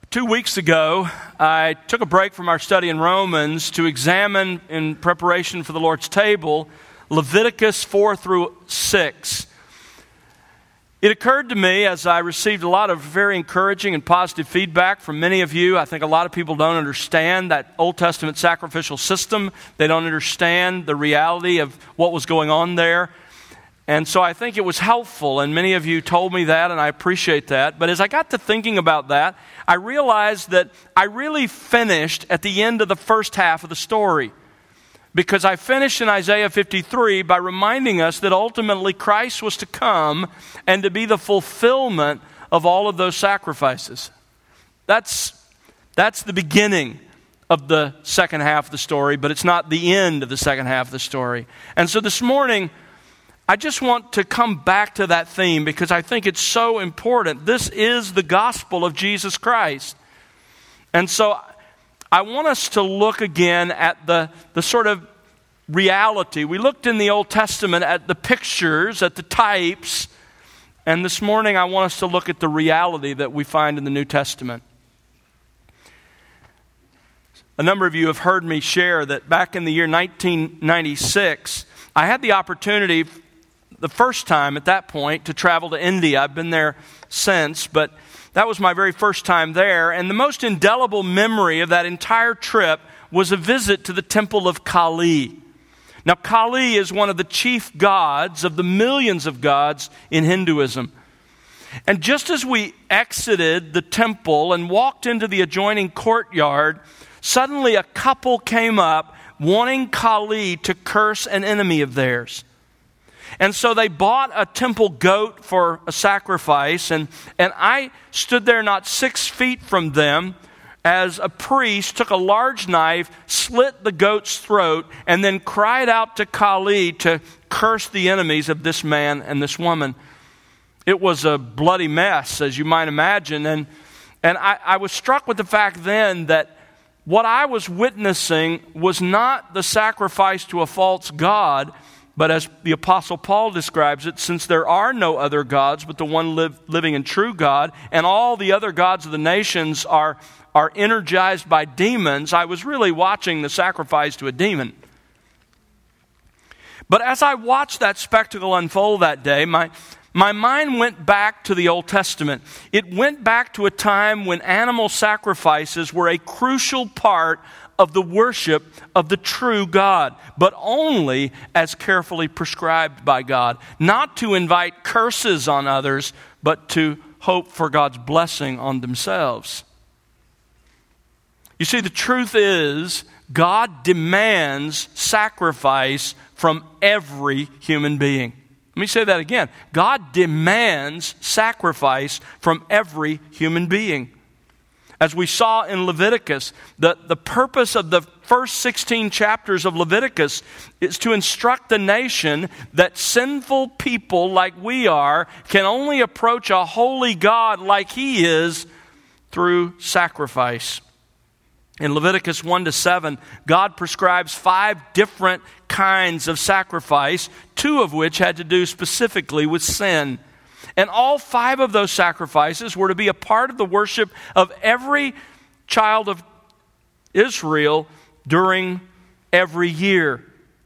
2 weeks ago, I took a break from our study in Romans to examine, in preparation for the Lord's table, Leviticus 4 through 6. It occurred to me as I received a lot of very encouraging and positive feedback from many of you. I think a lot of people don't understand that Old Testament sacrificial system. They don't understand the reality of what was going on there. And so I think it was helpful, and many of you told me that, and I appreciate that. But as I got to thinking about that, I realized that I really finished at the end of the first half of the story. Because I finished in Isaiah 53 by reminding us that ultimately Christ was to come and to be the fulfillment of all of those sacrifices. That's the beginning of the second half of the story, but it's not the end of the second half of the story. And so this morning, I just want to come back to that theme because I think it's so important. This is the gospel of Jesus Christ. And so I want us to look again at the sort of reality. We looked in the Old Testament at the pictures, at the types, and this morning I want us to look at the reality that we find in the New Testament. A number of you have heard me share that back in the year 1996, I had the opportunity the first time at that point to travel to India. I've been there since, but that was my very first time there. And the most indelible memory of that entire trip was a visit to the temple of Kali. Now, Kali is one of the chief gods of the millions of gods in Hinduism. And just as we exited the temple and walked into the adjoining courtyard, suddenly a couple came up wanting Kali to curse an enemy of theirs. And so they bought a temple goat for a sacrifice, and I stood there not 6 feet from them as a priest took a large knife, slit the goat's throat, and then cried out to Kali to curse the enemies of this man and this woman. It was a bloody mess, as you might imagine, and I was struck with the fact then that what I was witnessing was not the sacrifice to a false god, but as the Apostle Paul describes it, since there are no other gods but the one living and true God, and all the other gods of the nations are energized by demons, I was really watching the sacrifice to a demon. But as I watched that spectacle unfold that day, my mind went back to the Old Testament. It went back to a time when animal sacrifices were a crucial part of the worship of the true God, but only as carefully prescribed by God. Not to invite curses on others, but to hope for God's blessing on themselves. You see, the truth is, God demands sacrifice from every human being. Let me say that again. God demands sacrifice from every human being. As we saw in Leviticus, the purpose of the first 16 chapters of Leviticus is to instruct the nation that sinful people like we are can only approach a holy God like He is through sacrifice. In Leviticus 1-7, God prescribes 5 different kinds of sacrifice, 2 of which had to do specifically with sin. And all 5 of those sacrifices were to be a part of the worship of every child of Israel during every year.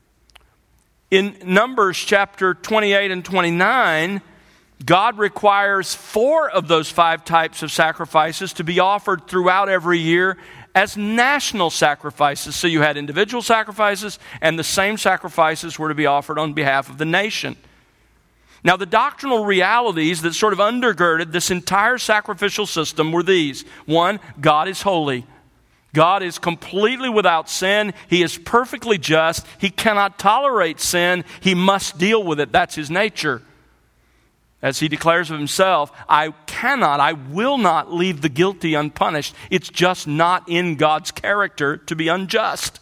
In Numbers chapter 28 and 29, God requires 4 of those 5 types of sacrifices to be offered throughout every year as national sacrifices. So you had individual sacrifices, and the same sacrifices were to be offered on behalf of the nation. Now, the doctrinal realities that sort of undergirded this entire sacrificial system were these. 1, God is holy. God is completely without sin. He is perfectly just. He cannot tolerate sin. He must deal with it. That's His nature. As He declares of Himself, I will not leave the guilty unpunished. It's just not in God's character to be unjust.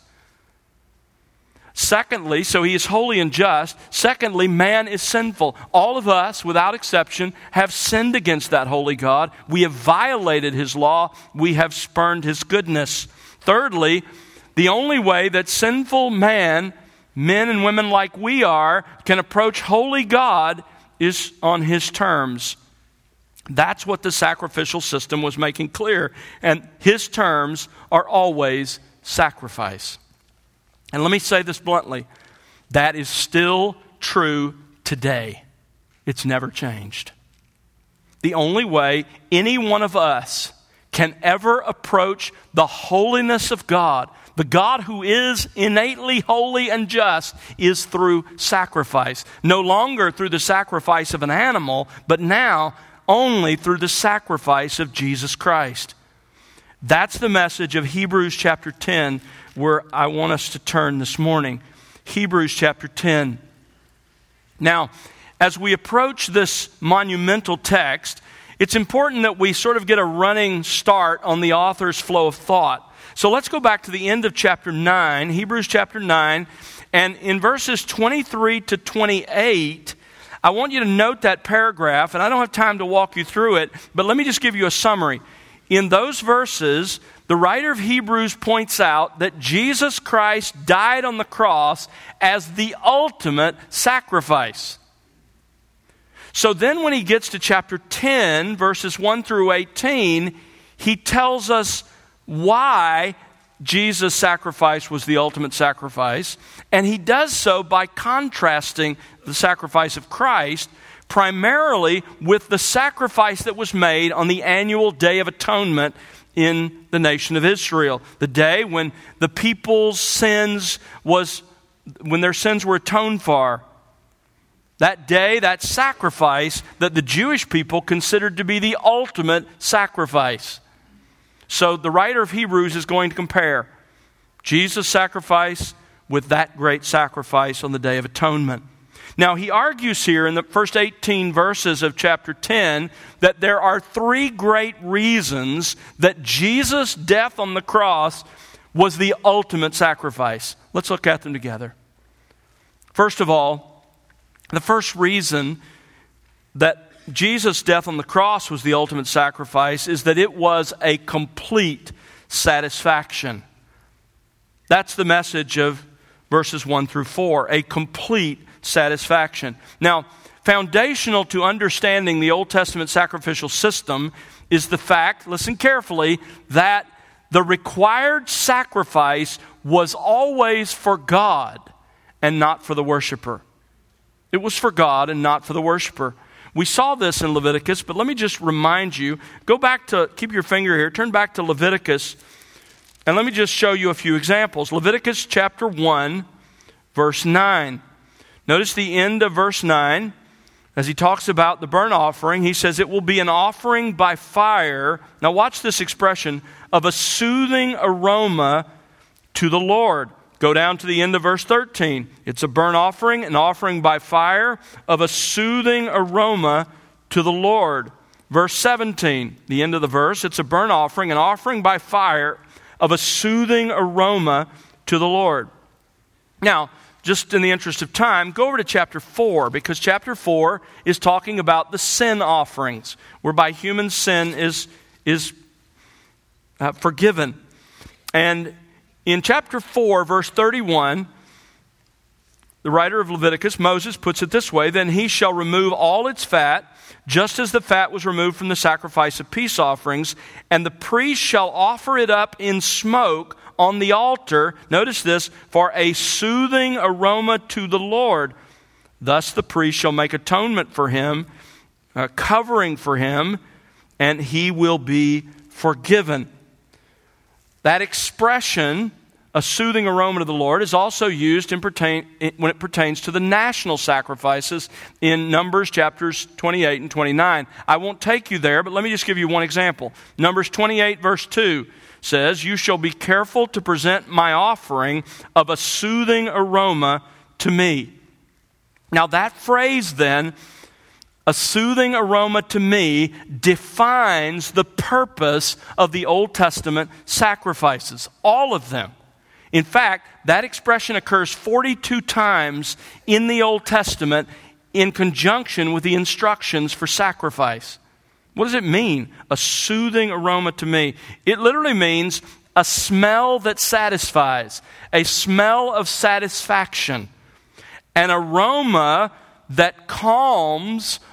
Secondly, so He is holy and just. Secondly, man is sinful. All of us, without exception, have sinned against that holy God. We have violated His law. We have spurned His goodness. Thirdly, the only way that sinful men and women like we are, can approach holy God is on His terms. That's what the sacrificial system was making clear. And his terms are always sacrifice. And let me say this bluntly. That is still true today. It's never changed. The only way any one of us can ever approach the holiness of God, the God who is innately holy and just, is through sacrifice. No longer through the sacrifice of an animal, but now only through the sacrifice of Jesus Christ. That's the message of Hebrews chapter 10, where I want us to turn this morning. Hebrews chapter 10. Now, as we approach this monumental text, it's important that we sort of get a running start on the author's flow of thought. So let's go back to the end of chapter 9, Hebrews chapter 9, and in verses 23 to 28, I want you to note that paragraph, and I don't have time to walk you through it, but let me just give you a summary. In those verses, the writer of Hebrews points out that Jesus Christ died on the cross as the ultimate sacrifice. So then when he gets to chapter 10, verses 1 through 18, he tells us why Jesus' sacrifice was the ultimate sacrifice. And he does so by contrasting the sacrifice of Christ primarily with the sacrifice that was made on the annual Day of Atonement in the nation of Israel. The day when the people's sins when their sins were atoned for. That day, that sacrifice that the Jewish people considered to be the ultimate sacrifice. So the writer of Hebrews is going to compare Jesus' sacrifice with that great sacrifice on the Day of Atonement. Now, he argues here in the first 18 verses of chapter 10 that there are three great reasons that Jesus' death on the cross was the ultimate sacrifice. Let's look at them together. First of all, the first reason that Jesus' death on the cross was the ultimate sacrifice is that it was a complete satisfaction. That's the message of verses 1 through 4, a complete satisfaction. Now, foundational to understanding the Old Testament sacrificial system is the fact, listen carefully, that the required sacrifice was always for God and not for the worshiper. It was for God and not for the worshiper. We saw this in Leviticus, but let me just remind you, keep your finger here, turn back to Leviticus, and let me just show you a few examples. Leviticus chapter 1, verse 9. Notice the end of verse 9. As he talks about the burnt offering, he says, it will be an offering by fire. Now watch this expression, of a soothing aroma to the Lord. Go down to the end of verse 13. It's a burnt offering, an offering by fire of a soothing aroma to the Lord. Verse 17, the end of the verse, it's a burnt offering, an offering by fire of a soothing aroma to the Lord. Now, just in the interest of time, go over to chapter 4, because chapter 4 is talking about the sin offerings, whereby human sin is forgiven. And in chapter 4, verse 31, the writer of Leviticus, Moses, puts it this way, then he shall remove all its fat, just as the fat was removed from the sacrifice of peace offerings, and the priest shall offer it up in smoke on the altar, notice this, for a soothing aroma to the Lord. Thus the priest shall make atonement for him, covering for him, and he will be forgiven. That expression, a soothing aroma to the Lord, is also used when it pertains to the national sacrifices in Numbers chapters 28 and 29. I won't take you there, but let me just give you one example. Numbers 28 verse 2 says, you shall be careful to present my offering of a soothing aroma to me. Now that phrase then, a soothing aroma to me, defines the purpose of the Old Testament sacrifices. All of them. In fact, that expression occurs 42 times in the Old Testament in conjunction with the instructions for sacrifice. What does it mean? A soothing aroma to me. It literally means a smell that satisfies, a smell of satisfaction, an aroma that calms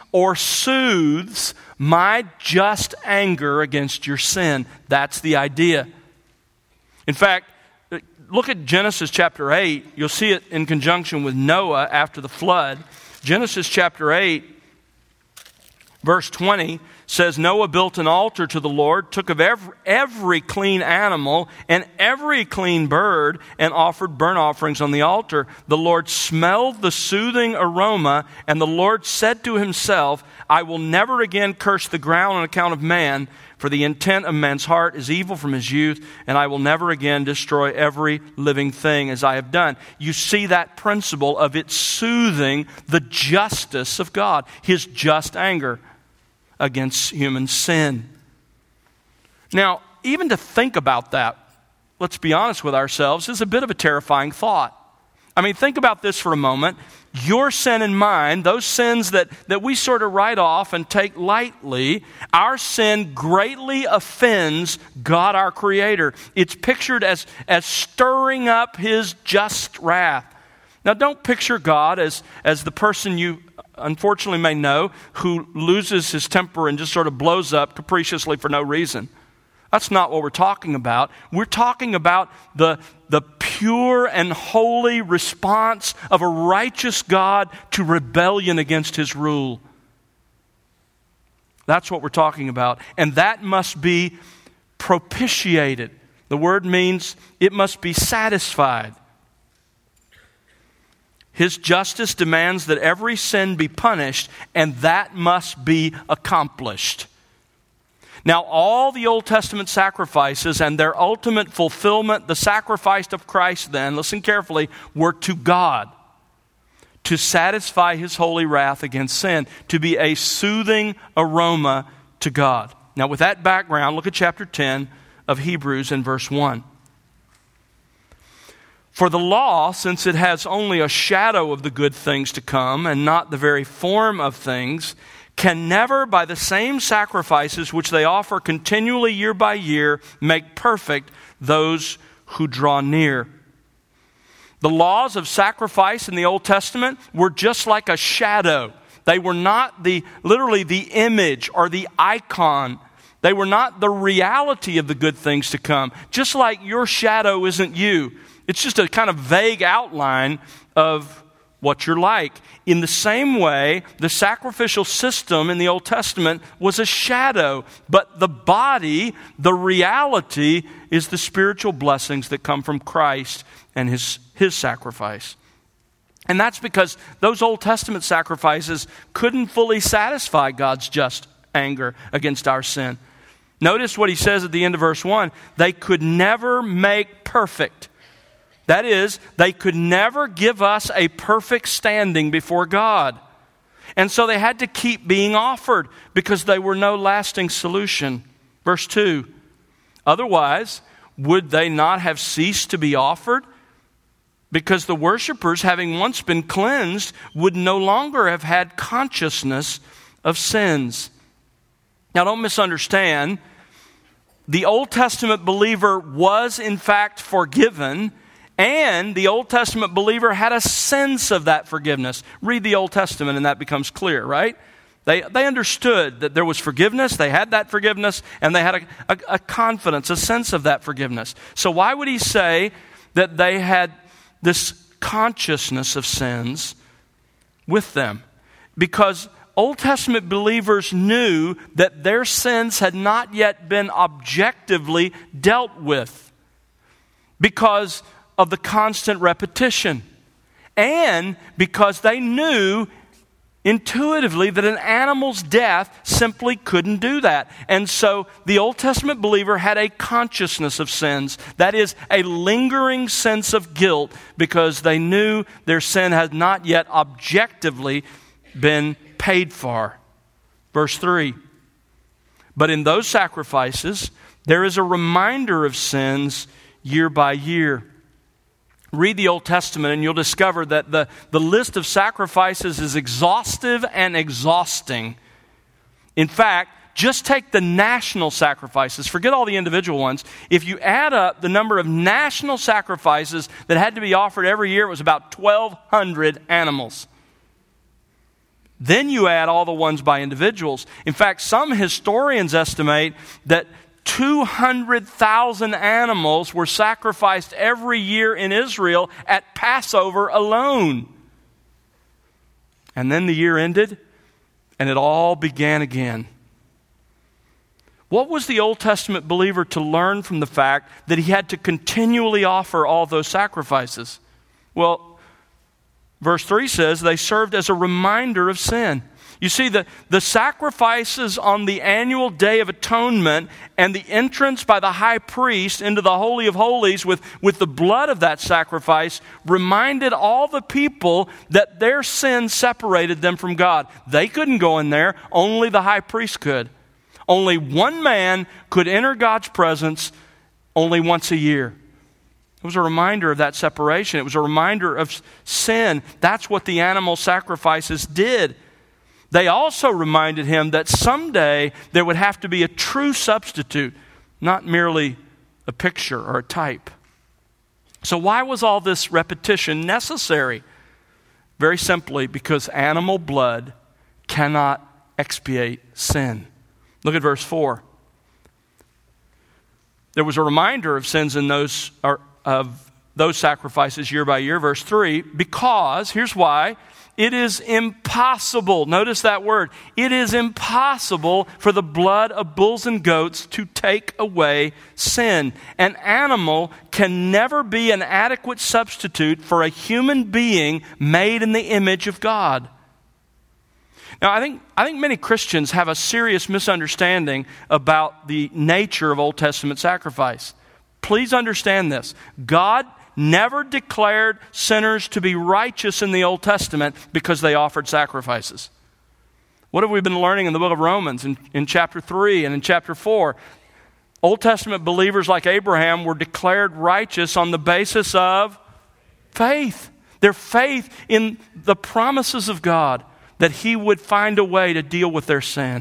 or soothes my just anger against your sin. That's the idea. In fact, look at Genesis chapter 8. You'll see it in conjunction with Noah after the flood. Genesis chapter 8, verse 20 says, Noah built an altar to the Lord, took of every clean animal and every clean bird, and offered burnt offerings on the altar. The Lord smelled the soothing aroma, and the Lord said to himself, I will never again curse the ground on account of man, for the intent of man's heart is evil from his youth, and I will never again destroy every living thing as I have done. You see that principle of it soothing the justice of God, his just anger against human sin. Now, even to think about that, let's be honest with ourselves, is a bit of a terrifying thought. I mean, think about this for a moment. Your sin and mine, those sins that we sort of write off and take lightly, our sin greatly offends God, our Creator. It's pictured as stirring up his just wrath. Now, don't picture God as the person you unfortunately may know who loses his temper and just sort of blows up capriciously for no reason. That's not what we're talking about. We're talking about the pure and holy response of a righteous God to rebellion against his rule. That's what we're talking about. And that must be propitiated. The word means it must be satisfied. His justice demands that every sin be punished, and that must be accomplished. Now, all the Old Testament sacrifices and their ultimate fulfillment, the sacrifice of Christ then, listen carefully, were to God, to satisfy his holy wrath against sin, to be a soothing aroma to God. Now, with that background, look at chapter 10 of Hebrews and verse 1. For the law, since it has only a shadow of the good things to come and not the very form of things, can never, by the same sacrifices which they offer continually year by year, make perfect those who draw near. The laws of sacrifice in the Old Testament were just like a shadow. They were not literally the image or the icon. They were not the reality of the good things to come. Just like your shadow isn't you. It's just a kind of vague outline of what you're like. In the same way, the sacrificial system in the Old Testament was a shadow, but the body, the reality, is the spiritual blessings that come from Christ and his sacrifice. And that's because those Old Testament sacrifices couldn't fully satisfy God's just anger against our sin. Notice what he says at the end of verse 1. They could never make perfect. That is, they could never give us a perfect standing before God. And so they had to keep being offered because they were no lasting solution. Verse 2, otherwise, would they not have ceased to be offered? Because the worshipers, having once been cleansed, would no longer have had consciousness of sins. Now, don't misunderstand. The Old Testament believer was, in fact, forgiven, and the Old Testament believer had a sense of that forgiveness. Read the Old Testament and that becomes clear, right? They understood that there was forgiveness, they had that forgiveness, and they had a confidence, a sense of that forgiveness. So why would he say that they had this consciousness of sins with them? Because Old Testament believers knew that their sins had not yet been objectively dealt with because of the constant repetition, and because they knew intuitively that an animal's death simply couldn't do that. And so the Old Testament believer had a consciousness of sins, that is, a lingering sense of guilt, because they knew their sin had not yet objectively been paid for. Verse 3, but in those sacrifices, there is a reminder of sins year by year. Read the Old Testament and you'll discover that the list of sacrifices is exhaustive and exhausting. In fact, just take the national sacrifices. Forget all the individual ones. If you add up the number of national sacrifices that had to be offered every year, it was about 1,200 animals. Then you add all the ones by individuals. In fact, some historians estimate that 200,000 animals were sacrificed every year in Israel at Passover alone. And then the year ended, and it all began again. What was the Old Testament believer to learn from the fact that he had to continually offer all those sacrifices? Well, verse 3 says they served as a reminder of sin. You see, the sacrifices on the annual Day of Atonement and the entrance by the high priest into the Holy of Holies with the blood of that sacrifice reminded all the people that their sin separated them from God. They couldn't go in there, only the high priest could. Only one man could enter God's presence only once a year. It was a reminder of that separation. It was a reminder of sin. That's what the animal sacrifices did. They also reminded him that someday there would have to be a true substitute, not merely a picture or a type. So why was all this repetition necessary? Very simply, because animal blood cannot expiate sin. Look at verse 4. There was a reminder of sins in those sacrifices year by year. Verse 3, because, here's why, it is impossible, notice that word, it is impossible for the blood of bulls and goats to take away sin. An animal can never be an adequate substitute for a human being made in the image of God. Now, I think many Christians have a serious misunderstanding about the nature of Old Testament sacrifice. Please understand this. God never declared sinners to be righteous in the Old Testament because they offered sacrifices. What have we been learning in the book of Romans in chapter 3 and in chapter 4? Old Testament believers like Abraham were declared righteous on the basis of faith. Their faith in the promises of God, that He would find a way to deal with their sin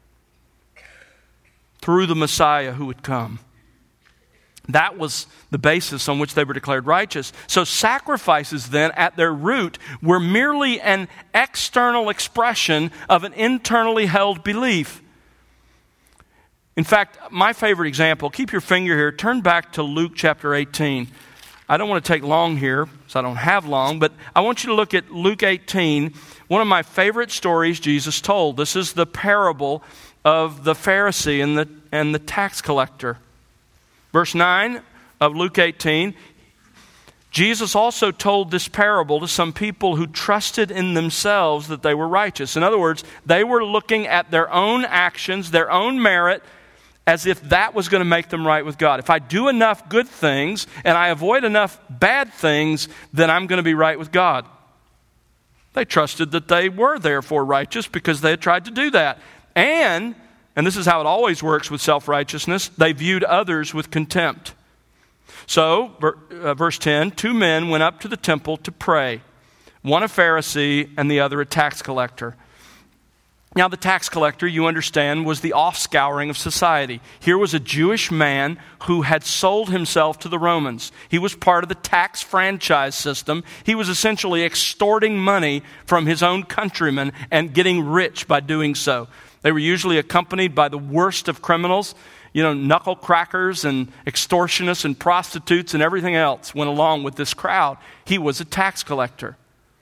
through the Messiah who would come. That was the basis on which they were declared righteous. So sacrifices then, at their root, were merely an external expression of an internally held belief. In fact, my favorite example, keep your finger here, turn back to Luke chapter 18. I don't want to take long here, so I don't have long, but I want you to look at Luke 18, one of my favorite stories Jesus told. This is the parable of the Pharisee and the tax collector. Verse 9 of Luke 18, Jesus also told this parable to some people who trusted in themselves that they were righteous. In other words, they were looking at their own actions, their own merit, as if that was going to make them right with God. If I do enough good things and I avoid enough bad things, then I'm going to be right with God. They trusted that they were therefore righteous because they had tried to do that. And this is how it always works with self-righteousness, they viewed others with contempt. So, verse 10, 2 men went up to the temple to pray, one a Pharisee and the other a tax collector. Now, the tax collector, you understand, was the offscouring of society. Here was a Jewish man who had sold himself to the Romans. He was part of the tax franchise system. He was essentially extorting money from his own countrymen and getting rich by doing so. They were usually accompanied by the worst of criminals. Knuckle crackers and extortionists and prostitutes and everything else went along with this crowd. He was a tax collector.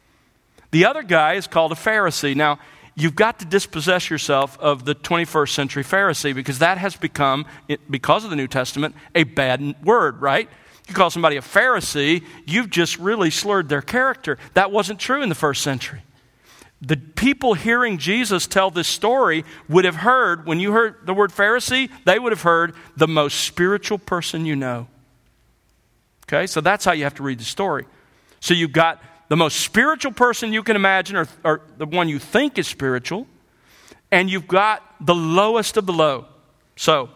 The other guy is called a Pharisee. Now, you've got to dispossess yourself of the 21st century Pharisee because that has become, because of the New Testament, a bad word, right? You call somebody a Pharisee, you've just really slurred their character. That wasn't true in the first century. The people hearing Jesus tell this story would have heard, when you heard the word Pharisee, they would have heard the most spiritual person you know. Okay, so that's how you have to read the story. So you've got the most spiritual person you can imagine, or the one you think is spiritual, and you've got the lowest of the low. So,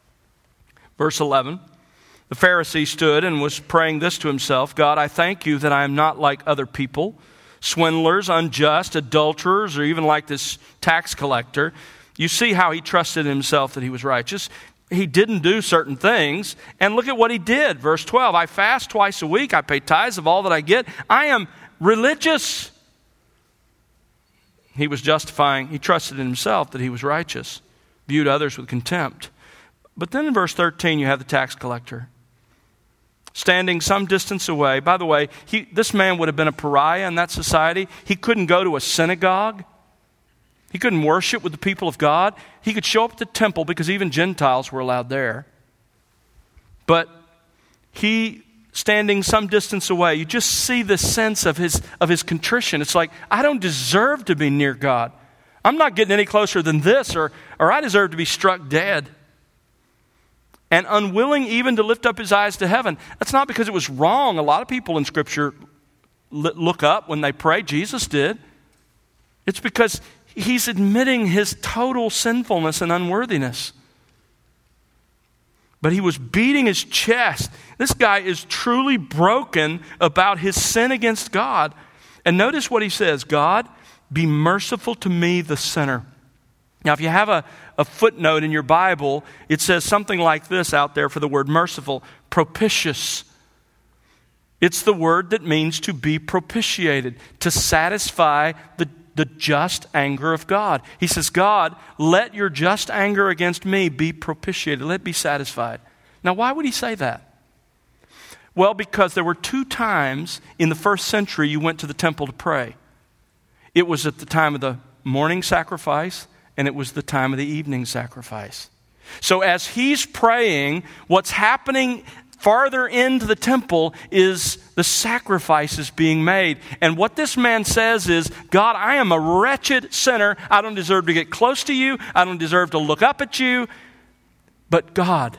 verse 11, the Pharisee stood and was praying this to himself, God, I thank you that I am not like other people, swindlers, unjust, adulterers, or even like this tax collector. You see how he trusted himself that he was righteous. He didn't do certain things, and look at what he did. Verse 12, I fast twice a week, I pay tithes of all that I get. I am religious. He was justifying, he trusted in himself that he was righteous, viewed others with contempt. But then in verse 13, you have the tax collector. Standing some distance away. By the way, this man would have been a pariah in that society. He couldn't go to a synagogue. He couldn't worship with the people of God. He could show up at the temple because even Gentiles were allowed there. But he, standing some distance away, you just see the sense of his contrition. It's like, I don't deserve to be near God. I'm not getting any closer than this, or I deserve to be struck dead. And unwilling even to lift up his eyes to heaven. That's not because it was wrong. A lot of people in Scripture look up when they pray. Jesus did. It's because he's admitting his total sinfulness and unworthiness. But he was beating his chest. This guy is truly broken about his sin against God. And notice what he says, God, be merciful to me, the sinner. Now, if you have a footnote in your Bible, it says something like this out there for the word merciful, propitious. It's the word that means to be propitiated, to satisfy the just anger of God. He says, God, let your just anger against me be propitiated. Let it be satisfied. Now, why would he say that? Well, because there were 2 times in the first century you went to the temple to pray. It was at the time of the morning sacrifice, and it was the time of the evening sacrifice. So as he's praying, what's happening farther into the temple is the sacrifices being made. And what this man says is, God, I am a wretched sinner. I don't deserve to get close to you. I don't deserve to look up at you. But God,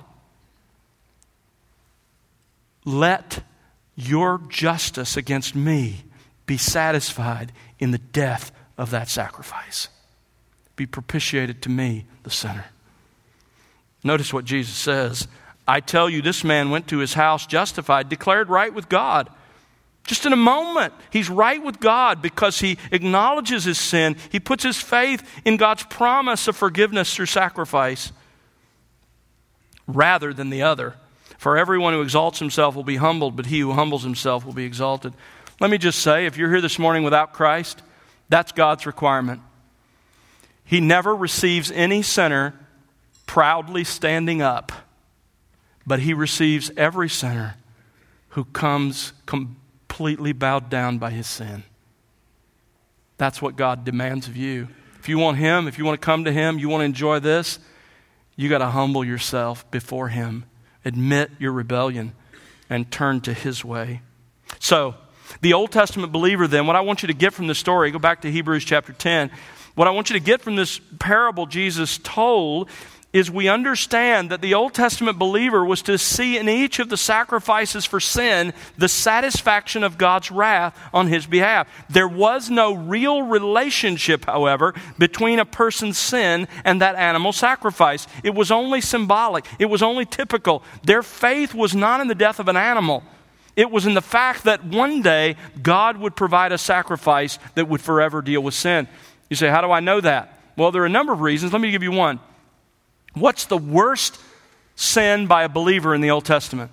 let your justice against me be satisfied in the death of that sacrifice. Be propitiated to me, the sinner. Notice what Jesus says. I tell you, this man went to his house justified, declared right with God. Just in a moment, he's right with God because he acknowledges his sin. He puts his faith in God's promise of forgiveness through sacrifice rather than the other. For everyone who exalts himself will be humbled, but he who humbles himself will be exalted. Let me just say, if you're here this morning without Christ, that's God's requirement. He never receives any sinner proudly standing up, but he receives every sinner who comes completely bowed down by his sin. That's what God demands of you. If you want him, if you want to come to him, you want to enjoy this, you got to humble yourself before him. Admit your rebellion and turn to his way. So, the Old Testament believer then, what I want you to get from this story, go back to Hebrews chapter 10, what I want you to get from this parable Jesus told is we understand that the Old Testament believer was to see in each of the sacrifices for sin the satisfaction of God's wrath on his behalf. There was no real relationship, however, between a person's sin and that animal sacrifice. It was only symbolic. It was only typical. Their faith was not in the death of an animal. It was in the fact that one day God would provide a sacrifice that would forever deal with sin. You say, how do I know that? Well, there are a number of reasons. Let me give you one. What's the worst sin by a believer in the Old Testament?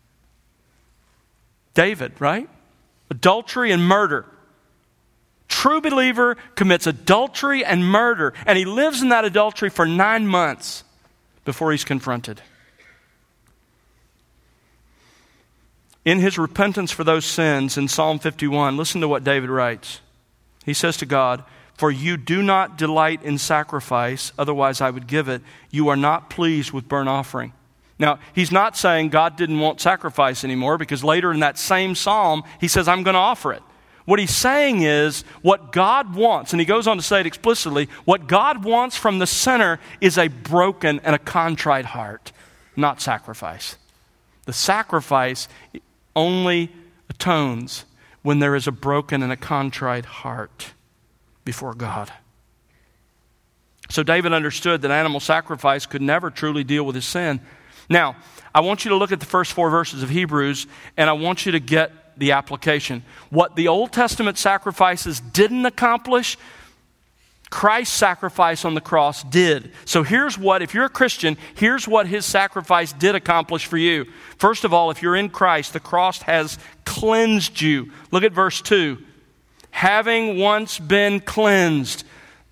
David, right? Adultery and murder. True believer commits adultery and murder, and he lives in that adultery for 9 months before he's confronted. In his repentance for those sins in Psalm 51, listen to what David writes. He says to God, for you do not delight in sacrifice, otherwise I would give it. You are not pleased with burnt offering. Now, he's not saying God didn't want sacrifice anymore, because later in that same psalm, he says, I'm going to offer it. What he's saying is, what God wants, and he goes on to say it explicitly, what God wants from the sinner is a broken and a contrite heart, not sacrifice. The sacrifice only atones when there is a broken and a contrite heart before God. So David understood that animal sacrifice could never truly deal with his sin. Now, I want you to look at the first 4 verses of Hebrews, and I want you to get the application. What the Old Testament sacrifices didn't accomplish, Christ's sacrifice on the cross did. So here's what, if you're a Christian, here's what his sacrifice did accomplish for you. First of all, if you're in Christ, the cross has cleansed you. Look at verse 2. Having once been cleansed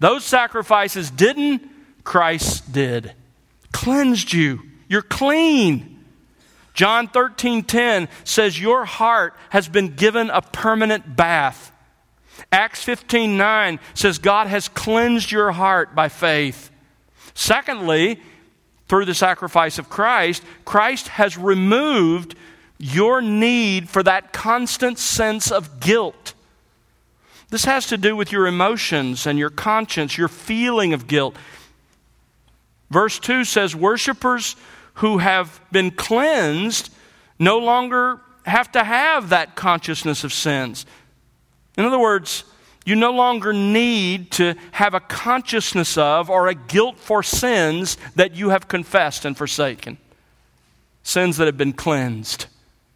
Those sacrifices didn't, Christ did. Cleansed you. You're clean. John 13:10 says your heart has been given a permanent bath. Acts 15:9 says God has cleansed your heart by faith. Secondly, through the sacrifice of Christ, Christ has removed your need for that constant sense of guilt. This has to do with your emotions and your conscience, your feeling of guilt. Verse 2 says, worshipers who have been cleansed no longer have to have that consciousness of sins. In other words, you no longer need to have a consciousness of or a guilt for sins that you have confessed and forsaken. Sins that have been cleansed.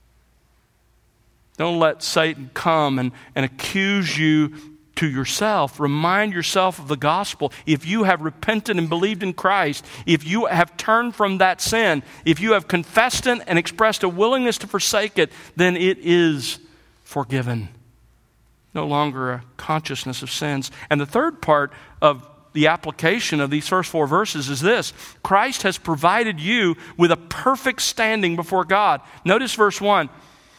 Don't let Satan come and accuse you to yourself. Remind yourself of the gospel. If you have repented and believed in Christ, if you have turned from that sin, if you have confessed it and expressed a willingness to forsake it, then it is forgiven. No longer a consciousness of sins. And the third part of the application of these first 4 verses is this. Christ has provided you with a perfect standing before God. Notice verse 1.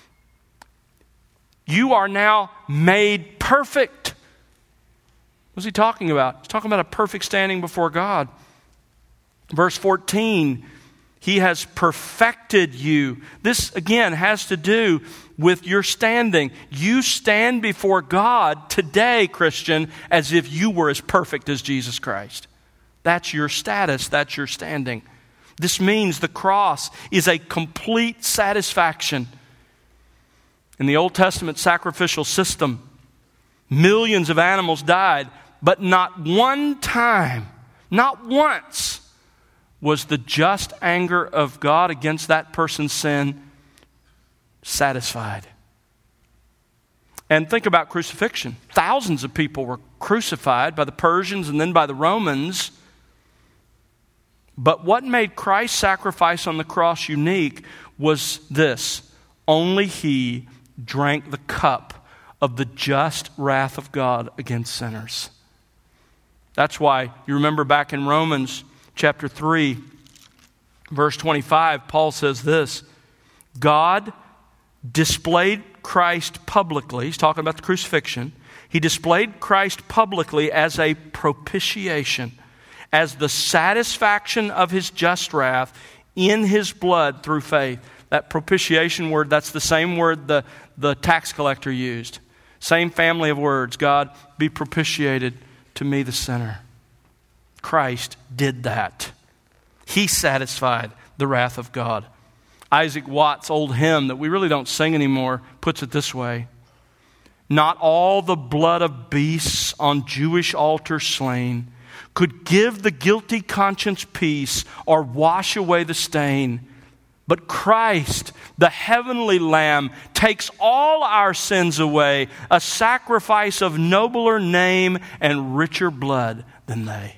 You are now made perfect. What's he talking about? He's talking about a perfect standing before God. Verse 14, he has perfected you. This, again, has to do with your standing. You stand before God today, Christian, as if you were as perfect as Jesus Christ. That's your status. That's your standing. This means the cross is a complete satisfaction. In the Old Testament sacrificial system, millions of animals died, but not one time, not once, was the just anger of God against that person's sin satisfied. And think about crucifixion. Thousands of people were crucified by the Persians and then by the Romans. But what made Christ's sacrifice on the cross unique was this. Only he drank the cup of the just wrath of God against sinners. That's why you remember back in Romans chapter 3, verse 25, Paul says this, God displayed Christ publicly. He's talking about the crucifixion. He displayed Christ publicly as a propitiation, as the satisfaction of his just wrath in his blood through faith. That propitiation word, that's the same word the tax collector used. Same family of words. God, be propitiated to me, the sinner. Christ did that. He satisfied the wrath of God. Isaac Watts' old hymn that we really don't sing anymore puts it this way. Not all the blood of beasts on Jewish altars slain could give the guilty conscience peace or wash away the stain. But Christ, the heavenly Lamb, takes all our sins away, a sacrifice of nobler name and richer blood than they.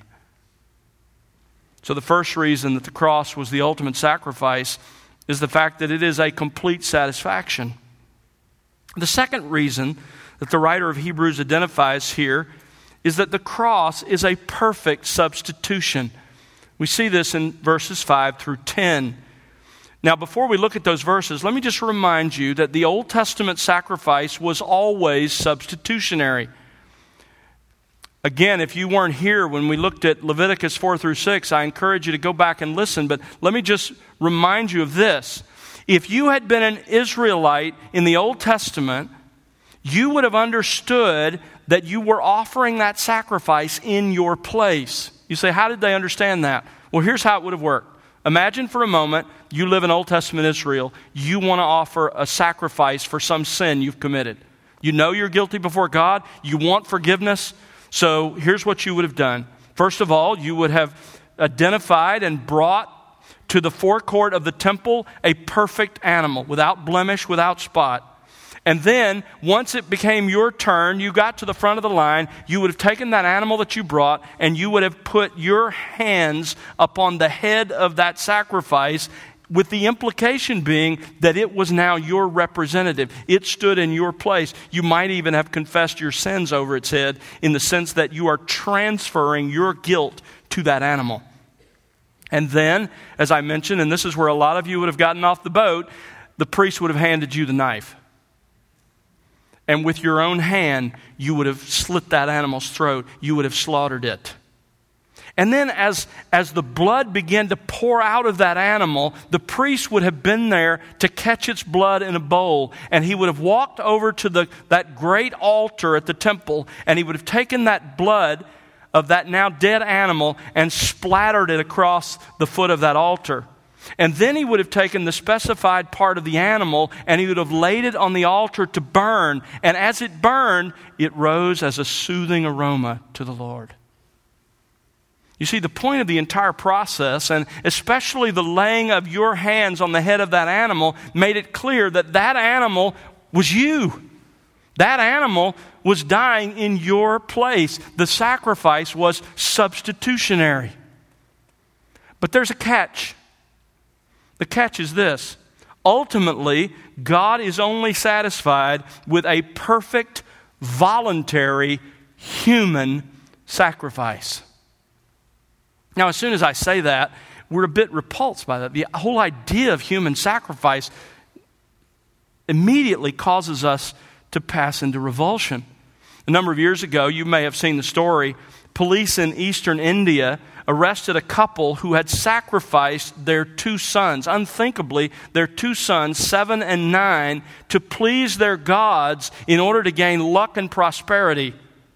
So the first reason that the cross was the ultimate sacrifice is the fact that it is a complete satisfaction. The second reason that the writer of Hebrews identifies here is that the cross is a perfect substitution. We see this in verses 5 through 10. Now, before we look at those verses, let me just remind you that the Old Testament sacrifice was always substitutionary. Again, if you weren't here when we looked at Leviticus 4 through 6, I encourage you to go back and listen, but let me just remind you of this. If you had been an Israelite in the Old Testament, you would have understood that you were offering that sacrifice in your place. You say, how did they understand that? Well, here's how it would have worked. Imagine for a moment, you live in Old Testament Israel, you want to offer a sacrifice for some sin you've committed. You know you're guilty before God, you want forgiveness, so here's what you would have done. First of all, you would have identified and brought to the forecourt of the temple a perfect animal, without blemish, without spot. And then, once it became your turn, you got to the front of the line, you would have taken that animal that you brought, and you would have put your hands upon the head of that sacrifice with the implication being that it was now your representative. It stood in your place. You might even have confessed your sins over its head in the sense that you are transferring your guilt to that animal. And then, as I mentioned, and this is where a lot of you would have gotten off the boat, the priest would have handed you the knife. And with your own hand, you would have slit that animal's throat. You would have slaughtered it. And then as the blood began to pour out of that animal, the priest would have been there to catch its blood in a bowl. And he would have walked over to that great altar at the temple, and he would have taken that blood of that now dead animal and splattered it across the foot of that altar. And then he would have taken the specified part of the animal and he would have laid it on the altar to burn. And as it burned, it rose as a soothing aroma to the Lord. You see, the point of the entire process, and especially the laying of your hands on the head of that animal, made it clear that that animal was you. That animal was dying in your place. The sacrifice was substitutionary. But there's a catch. The catch is this. Ultimately, God is only satisfied with a perfect, voluntary, human sacrifice. Now, as soon as I say that, we're a bit repulsed by that. The whole idea of human sacrifice immediately causes us to pass into revulsion. A number of years ago, you may have seen the story, police in eastern India arrested a couple who had sacrificed their two sons, unthinkably, their two sons, 7 and 9, to please their gods in order to gain luck and prosperity.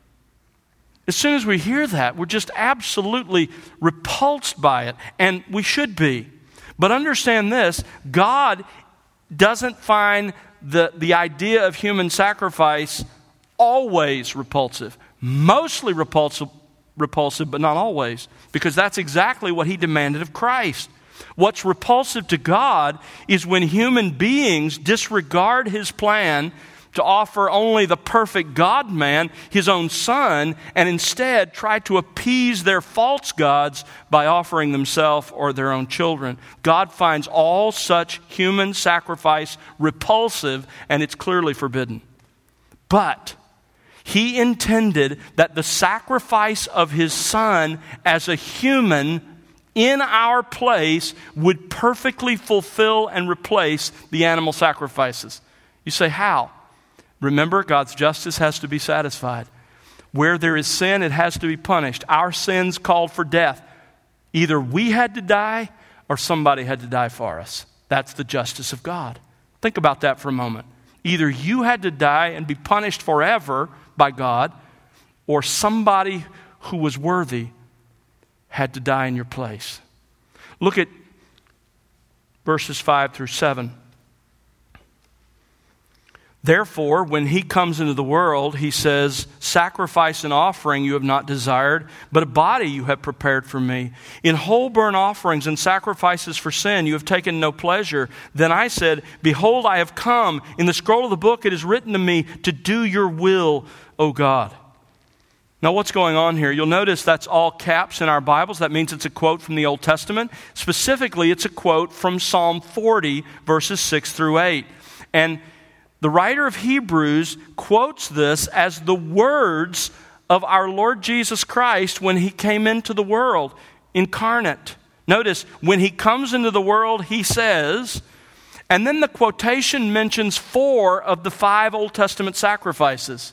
As soon as we hear that, we're just absolutely repulsed by it, and we should be. But understand this, God doesn't find the idea of human sacrifice always repulsive. Mostly repulsive, but not always, because that's exactly what he demanded of Christ. What's repulsive to God is when human beings disregard his plan to offer only the perfect God-man, his own son, and instead try to appease their false gods by offering themselves or their own children. God finds all such human sacrifice repulsive, and it's clearly forbidden. But he intended that the sacrifice of his son as a human in our place would perfectly fulfill and replace the animal sacrifices. You say, how? Remember, God's justice has to be satisfied. Where there is sin, it has to be punished. Our sins called for death. Either we had to die or somebody had to die for us. That's the justice of God. Think about that for a moment. Either you had to die and be punished forever by God, or somebody who was worthy had to die in your place. Look at verses 5 through 7. Therefore, when he comes into the world, he says, sacrifice and offering you have not desired, but a body you have prepared for me. In whole burnt offerings and sacrifices for sin you have taken no pleasure. Then I said, behold, I have come. In the scroll of the book it is written to me to do your will, O God. Now what's going on here? You'll notice that's all caps in our Bibles. That means it's a quote from the Old Testament. Specifically, it's a quote from Psalm 40, verses 6 through 8. And the writer of Hebrews quotes this as the words of our Lord Jesus Christ when he came into the world, incarnate. Notice, when he comes into the world, he says, and then the quotation mentions 4 of the 5 Old Testament sacrifices.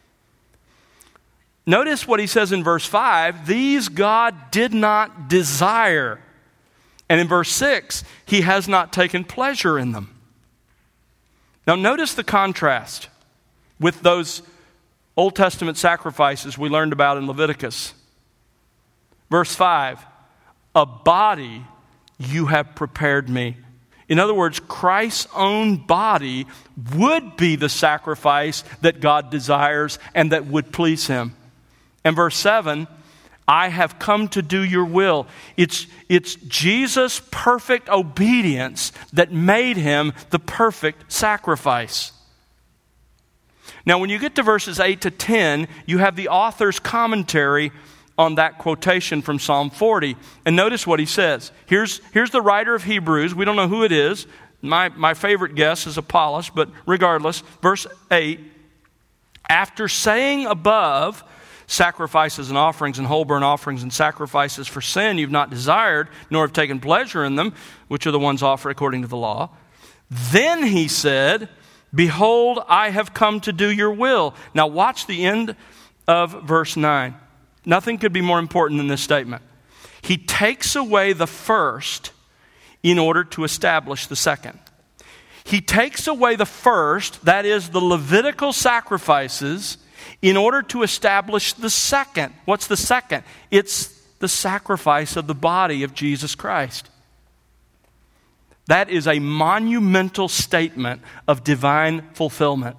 Notice what he says in verse 5, these God did not desire. And in verse 6, he has not taken pleasure in them. Now notice the contrast with those Old Testament sacrifices we learned about in Leviticus. Verse 5, a body you have prepared me. In other words, Christ's own body would be the sacrifice that God desires and that would please him. And verse 7, I have come to do your will. It's Jesus' perfect obedience that made him the perfect sacrifice. Now, when you get to verses 8 to 10, you have the author's commentary on that quotation from Psalm 40. And notice what he says. Here's the writer of Hebrews. We don't know who it is. My favorite guess is Apollos, but regardless, verse 8, after saying above, sacrifices and offerings and whole burnt offerings and sacrifices for sin you've not desired, nor have taken pleasure in them, which are the ones offered according to the law. Then he said, behold, I have come to do your will. Now watch the end of verse 9. Nothing could be more important than this statement. He takes away the first in order to establish the second. He takes away the first, that is the Levitical sacrifices, in order to establish the second. What's the second? It's the sacrifice of the body of Jesus Christ. That is a monumental statement of divine fulfillment.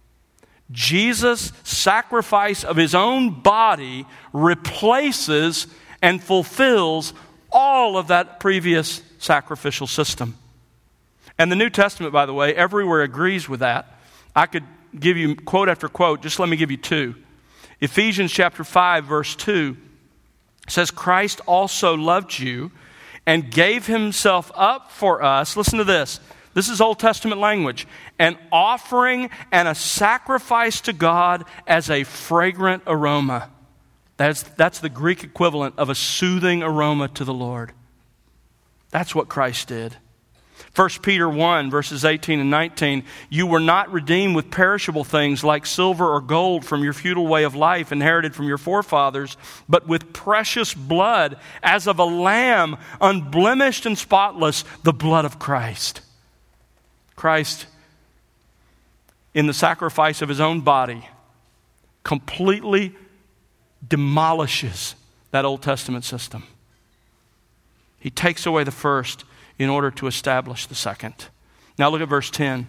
Jesus' sacrifice of his own body replaces and fulfills all of that previous sacrificial system. And the New Testament, by the way, everywhere agrees with that. I could give you quote after quote. Just let me give you two. Ephesians chapter 5, verse 2 says, Christ also loved you and gave himself up for us. Listen to this. This is Old Testament language. An offering and a sacrifice to God as a fragrant aroma. That's the Greek equivalent of a soothing aroma to the Lord. That's what Christ did. 1 Peter 1, verses 18 and 19, you were not redeemed with perishable things like silver or gold from your futile way of life inherited from your forefathers, but with precious blood, as of a lamb, unblemished and spotless, the blood of Christ. Christ, in the sacrifice of his own body, completely demolishes that Old Testament system. He takes away the first in order to establish the second. Now look at verse 10.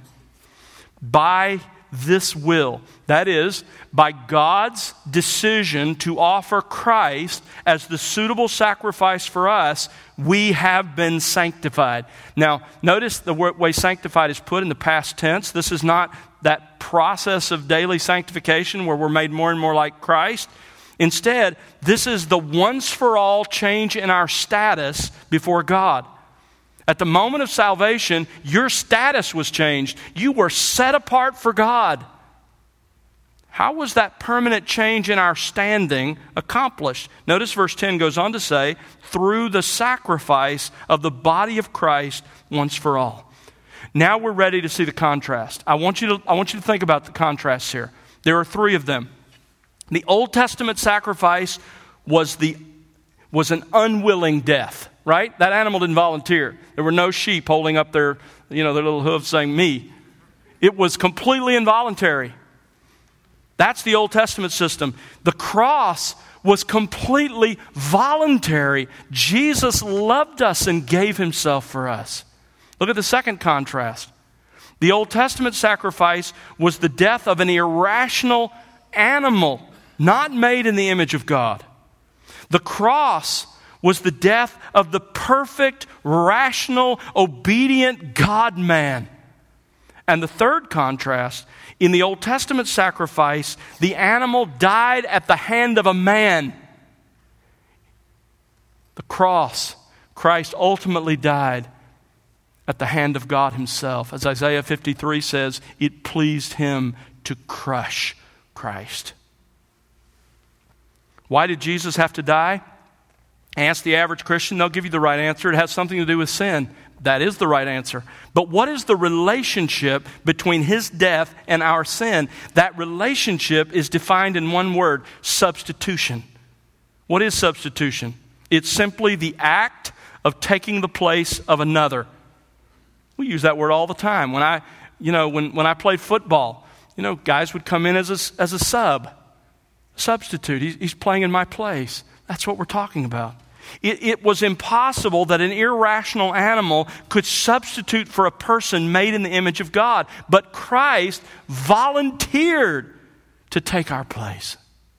By this will, that is, by God's decision to offer Christ as the suitable sacrifice for us, we have been sanctified. Now, notice the way sanctified is put in the past tense. This is not that process of daily sanctification where we're made more and more like Christ. Instead, this is the once-for-all change in our status before God. At the moment of salvation, your status was changed. You were set apart for God. How was that permanent change in our standing accomplished? Notice verse 10 goes on to say, through the sacrifice of the body of Christ once for all. Now we're ready to see the contrast. I want you to think about the contrasts here. There are three of them. The Old Testament sacrifice was an unwilling death, right? That animal didn't volunteer. There were no sheep holding up their little hooves saying, me. It was completely involuntary. That's the Old Testament system. The cross was completely voluntary. Jesus loved us and gave himself for us. Look at the second contrast. The Old Testament sacrifice was the death of an irrational animal, not made in the image of God. The cross was the death of the perfect, rational, obedient God-man. And the third contrast, in the Old Testament sacrifice, the animal died at the hand of a man. The cross, Christ ultimately died at the hand of God himself. As Isaiah 53 says, it pleased him to crush Christ. Why did Jesus have to die? Ask the average Christian, they'll give you the right answer. It has something to do with sin. That is the right answer. But what is the relationship between his death and our sin? That relationship is defined in one word, substitution. What is substitution? It's simply the act of taking the place of another. We use that word all the time. When I played football, guys would come in as a substitute. He's playing in my place. That's what we're talking about. It was impossible that an irrational animal could substitute for a person made in the image of God. But Christ volunteered to take our place.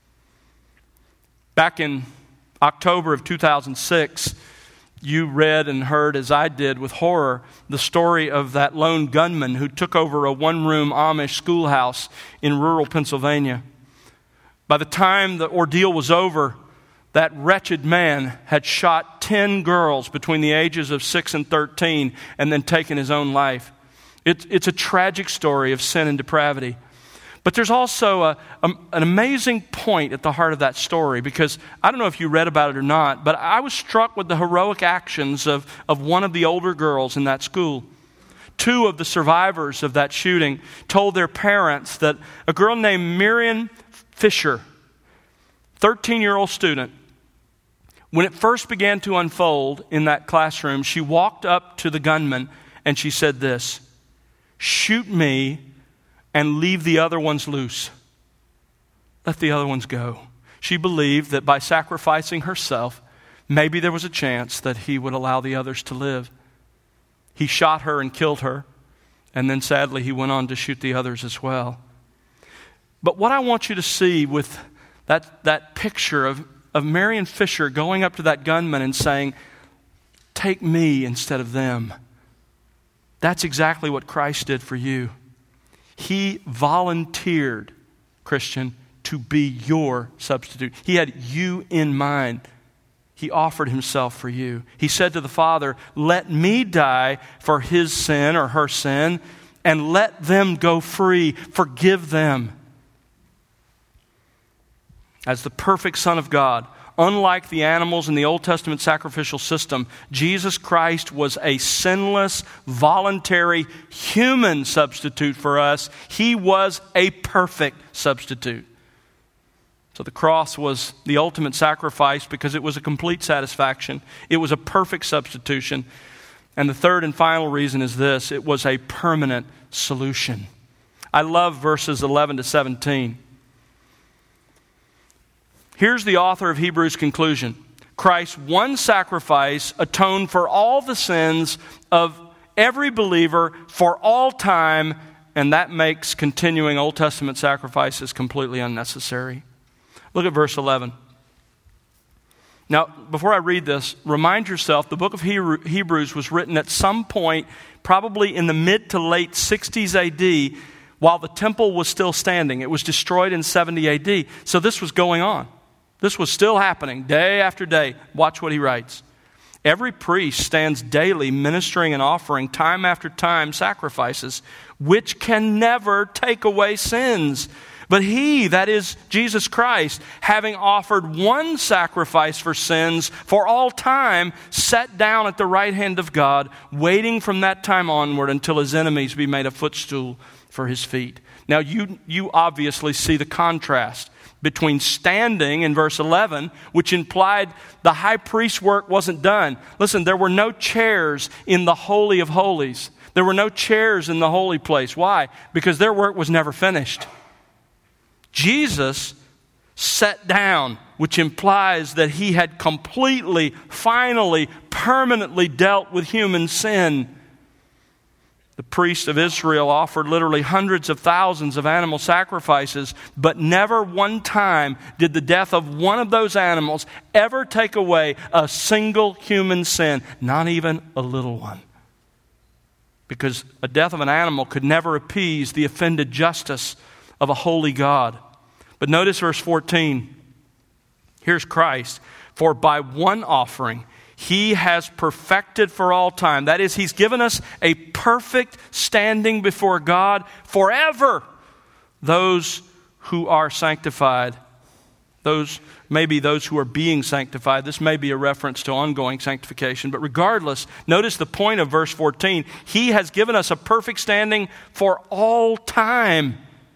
Back in October of 2006, you read and heard, as I did with horror, the story of that lone gunman who took over a one-room Amish schoolhouse in rural Pennsylvania. By the time the ordeal was over, that wretched man had shot 10 girls between the ages of 6 and 13 and then taken his own life. It's a tragic story of sin and depravity. But there's also an amazing point at the heart of that story, because I don't know if you read about it or not, but I was struck with the heroic actions of one of the older girls in that school. 2 of the survivors of that shooting told their parents that a girl named Miriam Fisher, 13-year-old student, when it first began to unfold in that classroom, she walked up to the gunman and she said this, "Shoot me and leave the other ones loose. Let the other ones go." She believed that by sacrificing herself, maybe there was a chance that he would allow the others to live. He shot her and killed her, and then sadly he went on to shoot the others as well. But what I want you to see with that picture of Marion Fisher going up to that gunman and saying, "Take me instead of them," that's exactly what Christ did for you. He volunteered, Christian, to be your substitute. He had you in mind. He offered himself for you. He said to the Father, "Let me die for his sin or her sin, and let them go free. Forgive them." As the perfect Son of God, unlike the animals in the Old Testament sacrificial system, Jesus Christ was a sinless, voluntary, human substitute for us. He was a perfect substitute. So the cross was the ultimate sacrifice because it was a complete satisfaction. It was a perfect substitution. And the third and final reason is this: it was a permanent solution. I love verses 11 to 17. Here's the author of Hebrews' conclusion. Christ's one sacrifice atoned for all the sins of every believer for all time, and that makes continuing Old Testament sacrifices completely unnecessary. Look at verse 11. Now, before I read this, remind yourself the book of Hebrews was written at some point, probably in the mid to late 60s AD, while the temple was still standing. It was destroyed in 70 AD. So this was going on. This was still happening day after day. Watch what he writes. Every priest stands daily ministering and offering time after time sacrifices, which can never take away sins. But he, that is Jesus Christ, having offered one sacrifice for sins for all time, sat down at the right hand of God, waiting from that time onward until his enemies be made a footstool for his feet. Now you obviously see the contrast between standing in verse 11, which implied the high priest's work wasn't done. Listen, there were no chairs in the Holy of Holies. There were no chairs in the holy place. Why? Because their work was never finished. Jesus sat down, which implies that he had completely, finally, permanently dealt with human sin. The priests of Israel offered literally hundreds of thousands of animal sacrifices, but never one time did the death of one of those animals ever take away a single human sin, not even a little one. Because a death of an animal could never appease the offended justice of a holy God. But notice verse 14. Here's Christ. For by one offering he has perfected for all time. That is, he's given us a perfect standing before God forever. Those who are sanctified. Those who are being sanctified. This may be a reference to ongoing sanctification. But regardless, notice the point of verse 14. He has given us a perfect standing for all time.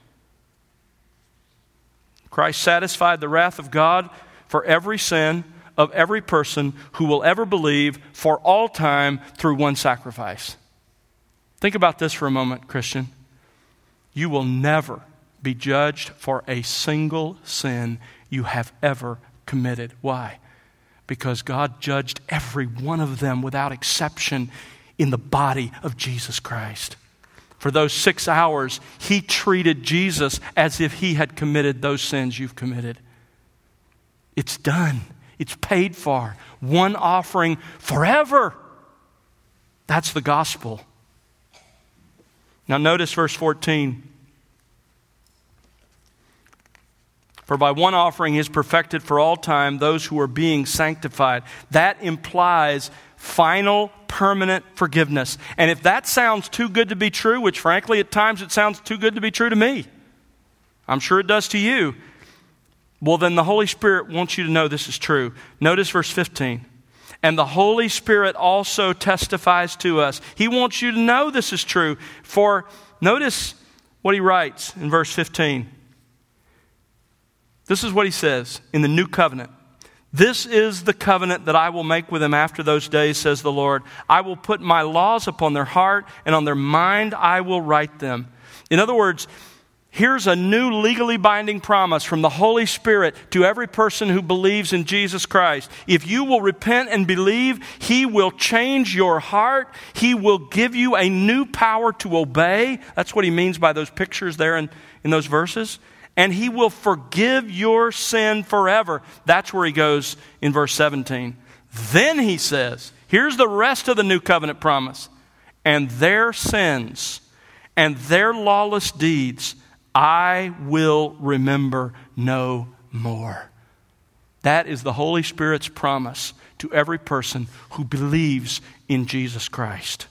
Christ satisfied the wrath of God for every sin of every person who will ever believe for all time through one sacrifice. Think about this for a moment, Christian. You will never be judged for a single sin you have ever committed. Why? Because God judged every one of them without exception in the body of Jesus Christ. For those 6 hours, he treated Jesus as if he had committed those sins you've committed. It's done. It's paid for. One offering forever. That's the gospel. Now notice verse 14. For by one offering he has perfected for all time those who are being sanctified. That implies final, permanent forgiveness. And if that sounds too good to be true, which frankly at times it sounds too good to be true to me, I'm sure it does to you, well then the Holy Spirit wants you to know this is true. Notice verse 15. And the Holy Spirit also testifies to us. He wants you to know this is true. For notice what he writes in verse 15. This is what he says in the new covenant. This is the covenant that I will make with them after those days, says the Lord. I will put my laws upon their heart, and on their mind I will write them. In other words, here's a new legally binding promise from the Holy Spirit to every person who believes in Jesus Christ. If you will repent and believe, He will change your heart. He will give you a new power to obey. That's what He means by those pictures there in those verses. And He will forgive your sin forever. That's where He goes in verse 17. Then He says, here's the rest of the new covenant promise. And their sins and their lawless deeds I will remember no more. That is the Holy Spirit's promise to every person who believes in Jesus Christ.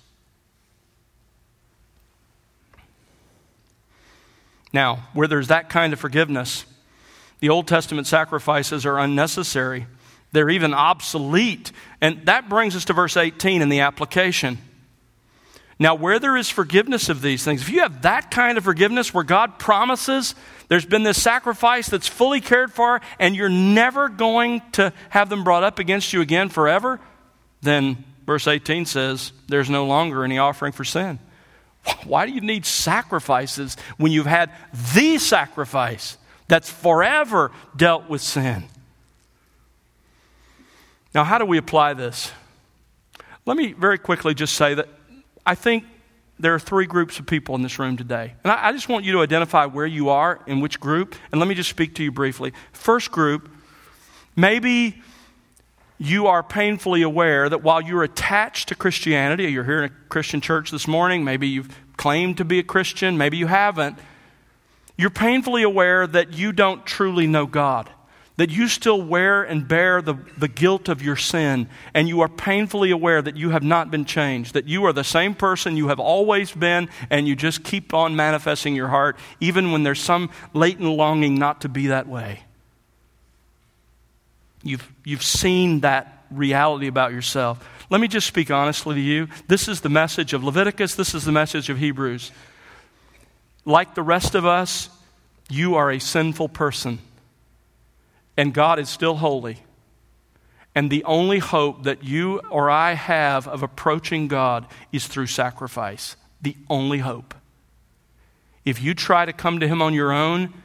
Now, where there's that kind of forgiveness, the Old Testament sacrifices are unnecessary. They're even obsolete. And that brings us to verse 18 in the application. Now, where there is forgiveness of these things, if you have that kind of forgiveness where God promises there's been this sacrifice that's fully cared for and you're never going to have them brought up against you again forever, then verse 18 says there's no longer any offering for sin. Why do you need sacrifices when you've had the sacrifice that's forever dealt with sin? Now, how do we apply this? Let me very quickly just say that I think there are three groups of people in this room today. And I just want you to identify where you are, in which group, and let me just speak to you briefly. First group, maybe you are painfully aware that while you're attached to Christianity, you're here in a Christian church this morning, maybe you've claimed to be a Christian, maybe you haven't, you're painfully aware that you don't truly know God, that you still wear and bear the guilt of your sin, and you are painfully aware that you have not been changed, that you are the same person you have always been, and you just keep on manifesting your heart, even when there's some latent longing not to be that way. You've seen that reality about yourself. Let me just speak honestly to you. This is the message of Leviticus. This is the message of Hebrews. Like the rest of us, you are a sinful person. And God is still holy. And the only hope that you or I have of approaching God is through sacrifice. The only hope. If you try to come to Him on your own,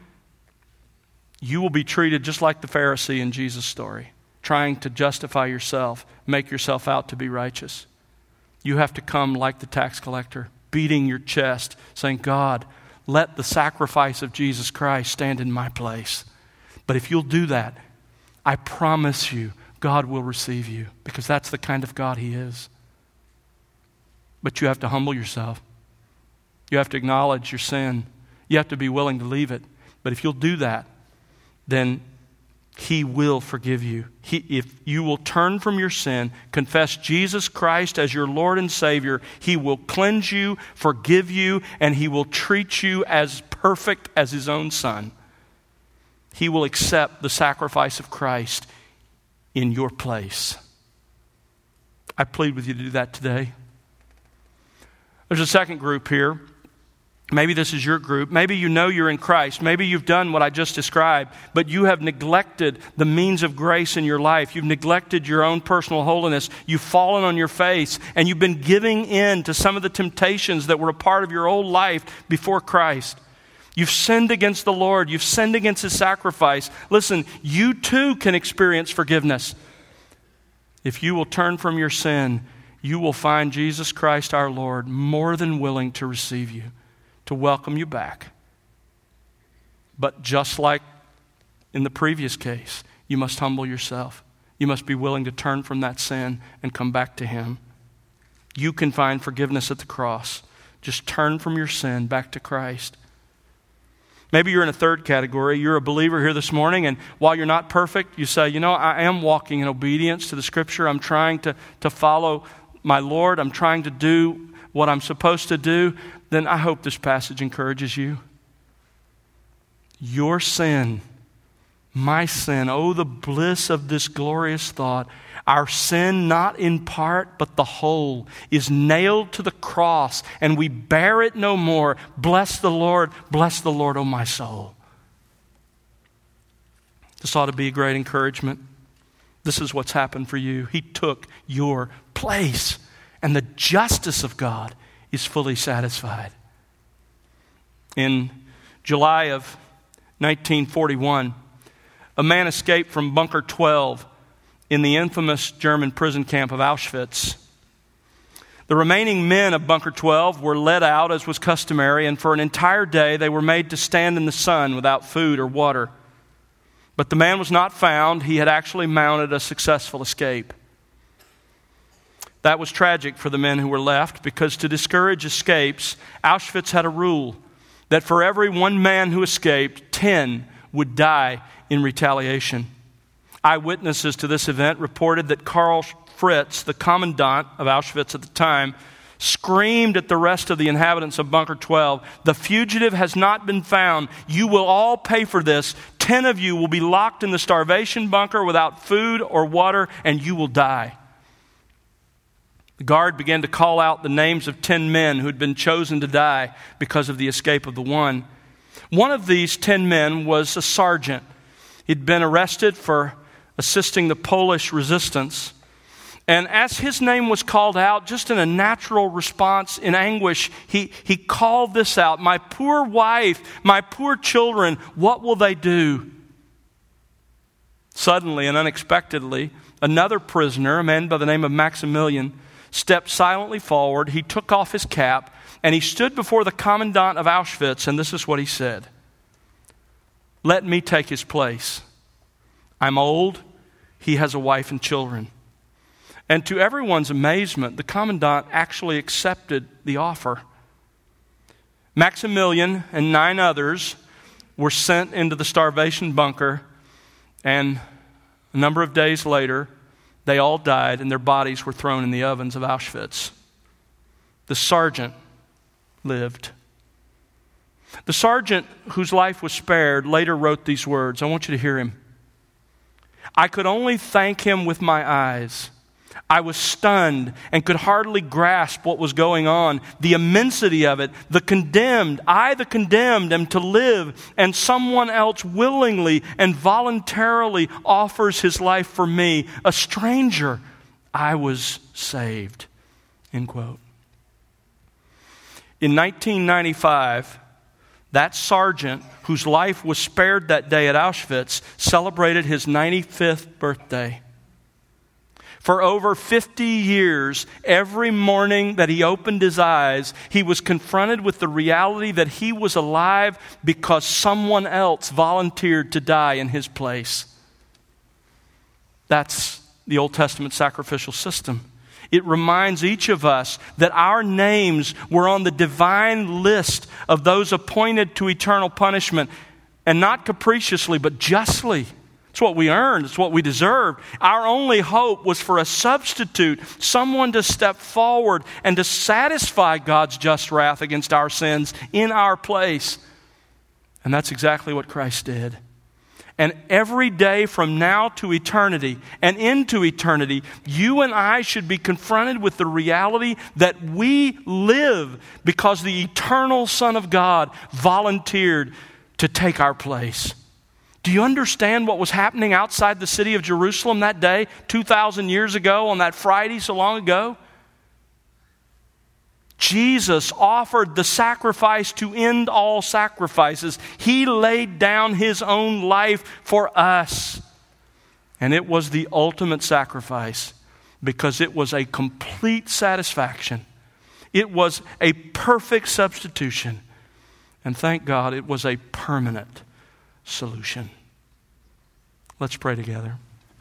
you will be treated just like the Pharisee in Jesus' story, trying to justify yourself, make yourself out to be righteous. You have to come like the tax collector, beating your chest, saying, God, let the sacrifice of Jesus Christ stand in my place. But if you'll do that, I promise you, God will receive you, because that's the kind of God He is. But you have to humble yourself. You have to acknowledge your sin. You have to be willing to leave it. But if you'll do that, then He will forgive you. If you will turn from your sin, confess Jesus Christ as your Lord and Savior, He will cleanse you, forgive you, and He will treat you as perfect as His own Son. He will accept the sacrifice of Christ in your place. I plead with you to do that today. There's a second group here. Maybe this is your group. Maybe you know you're in Christ. Maybe you've done what I just described, but you have neglected the means of grace in your life. You've neglected your own personal holiness. You've fallen on your face, and you've been giving in to some of the temptations that were a part of your old life before Christ. You've sinned against the Lord. You've sinned against His sacrifice. Listen, you too can experience forgiveness. If you will turn from your sin, you will find Jesus Christ our Lord more than willing to receive you, to welcome you back. But just like in the previous case, you must humble yourself. You must be willing to turn from that sin and come back to Him. You can find forgiveness at the cross. Just turn from your sin back to Christ. Maybe you're in a third category. You're a believer here this morning, and while you're not perfect, you say, I am walking in obedience to the Scripture. I'm trying to follow my Lord. I'm trying to do what I'm supposed to do. Then I hope this passage encourages you. Your sin, my sin, oh, the bliss of this glorious thought. Our sin, not in part, but the whole, is nailed to the cross, and we bear it no more. Bless the Lord, O my soul. This ought to be a great encouragement. This is what's happened for you. He took your place, and the justice of God is fully satisfied. In July of 1941, a man escaped from Bunker 12 in the infamous German prison camp of Auschwitz. The remaining men of Bunker 12 were led out, as was customary, and for an entire day they were made to stand in the sun without food or water. But the man was not found. He had actually mounted a successful escape. That was tragic for the men who were left, because to discourage escapes, Auschwitz had a rule that for every one man who escaped, 10 would die in retaliation. Eyewitnesses to this event reported that Karl Fritz, the commandant of Auschwitz at the time, screamed at the rest of the inhabitants of Bunker 12, "The fugitive has not been found. You will all pay for this. 10 of you will be locked in the starvation bunker without food or water, and you will die." The guard began to call out the names of 10 men who had been chosen to die because of the escape of the one. One of these 10 men was a sergeant. He'd been arrested for assisting the Polish resistance. And as his name was called out, just in a natural response in anguish, he called this out: "My poor wife, my poor children, what will they do?" Suddenly and unexpectedly, another prisoner, a man by the name of Maximilian, stepped silently forward. He took off his cap, and he stood before the commandant of Auschwitz, and this is what he said: "Let me take his place. I'm old. He has a wife and children." And to everyone's amazement, the commandant actually accepted the offer. Maximilian and 9 others were sent into the starvation bunker, and a number of days later, they all died and their bodies were thrown in the ovens of Auschwitz. The sergeant lived. The sergeant whose life was spared later wrote these words. I want you to hear him. "I could only thank him with my eyes. I was stunned and could hardly grasp what was going on, the immensity of it. The condemned, am to live, and someone else willingly and voluntarily offers his life for me. A stranger, I was saved." End quote. In 1995, that sergeant whose life was spared that day at Auschwitz celebrated his 95th birthday. For over 50 years, every morning that he opened his eyes, he was confronted with the reality that he was alive because someone else volunteered to die in his place. That's the Old Testament sacrificial system. It reminds each of us that our names were on the divine list of those appointed to eternal punishment, and not capriciously, but justly. It's what we earned. It's what we deserved. Our only hope was for a substitute, someone to step forward and to satisfy God's just wrath against our sins in our place. And that's exactly what Christ did. And every day from now to eternity and into eternity, you and I should be confronted with the reality that we live because the eternal Son of God volunteered to take our place. Do you understand what was happening outside the city of Jerusalem that day, 2,000 years ago, on that Friday so long ago? Jesus offered the sacrifice to end all sacrifices. He laid down His own life for us. And it was the ultimate sacrifice because it was a complete satisfaction. It was a perfect substitution. And thank God it was a permanent solution. Let's pray together.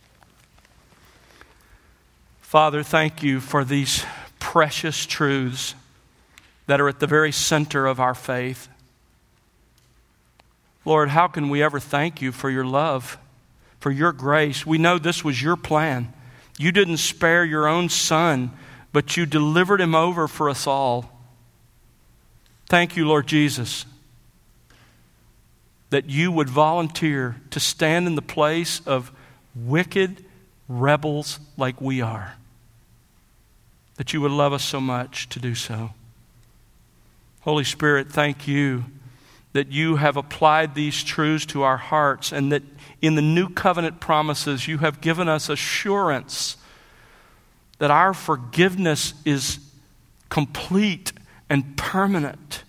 Father, thank you for these precious truths that are at the very center of our faith. Lord, how can we ever thank you for your love, for your grace? We know this was your plan. You didn't spare your own Son, but you delivered him over for us all. Thank you, Lord Jesus, that you would volunteer to stand in the place of wicked rebels like we are. That you would love us so much to do so. Holy Spirit, thank you that you have applied these truths to our hearts, and that in the new covenant promises you have given us assurance that our forgiveness is complete and permanent.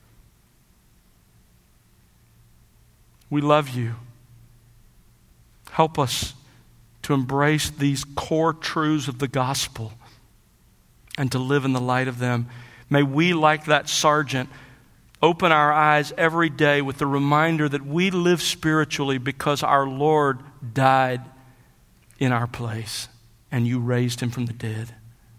We love you. Help us to embrace these core truths of the gospel and to live in the light of them. May we, like that sergeant, open our eyes every day with the reminder that we live spiritually because our Lord died in our place and you raised him from the dead.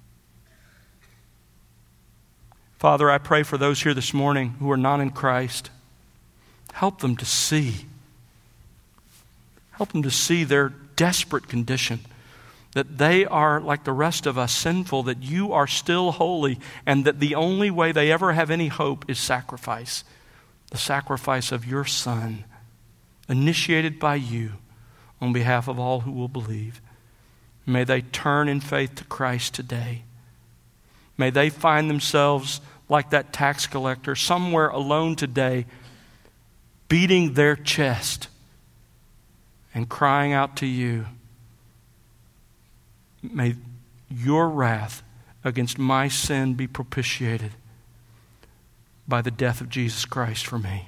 Father, I pray for those here this morning who are not in Christ. Help them to see. Help them to see their desperate condition, that they are, like the rest of us, sinful, that you are still holy, and that the only way they ever have any hope is sacrifice. The sacrifice of your Son, initiated by you on behalf of all who will believe. May they turn in faith to Christ today. May they find themselves like that tax collector, somewhere alone today, beating their chest and crying out to you, may your wrath against my sin be propitiated by the death of Jesus Christ for me.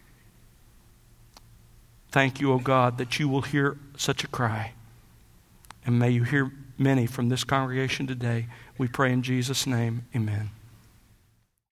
Thank you, O God, that you will hear such a cry. And may you hear many from this congregation today. We pray in Jesus' name, amen.